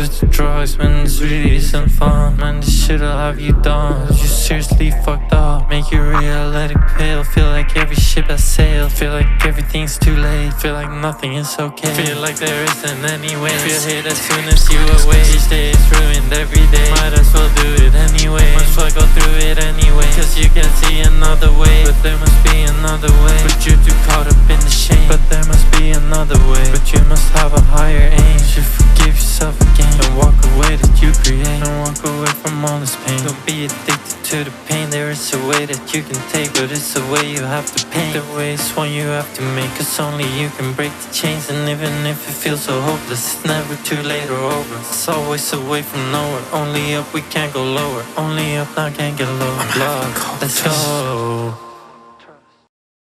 with the drugs, man, this really isn't fun. Man, this shit'll have you done. You seriously fucked up, make you real, let it pale. Feel like every ship has sailed. Feel like everything's too late. Feel like nothing is okay. Feel like there isn't any way. Feel hate as soon as you awake. Each day is ruined every day. Might as well do it anyway. Might as well go through it anyway. Cause you can't see another way. But there must be another way. But you're too caught up in the shame. But there must be another way. But you must have a higher aim. You should forgive yourself again. Don't walk away that you create. Don't walk away from all this pain. Don't be addicted to the pain. There is a way that you can take, but it's a way you have to paint. The way is one you have to make, cause only you can break the chains. And even if it feels so hopeless, it's never too late or over. It's always a way from nowhere. Only up, we can't go lower. Only up, now can't get lower. Let's go.